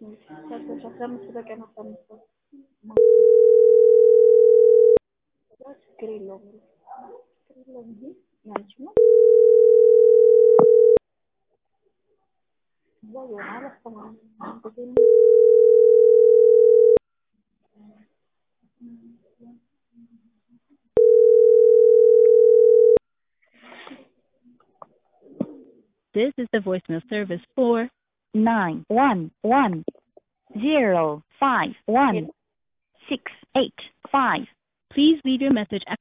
15 በቀን 15 ችግር የለውም ይሄ ያንቺ ነው እዛው ይሆናል አስተማሪ This is the voicemail service for 911051685. Please leave your message after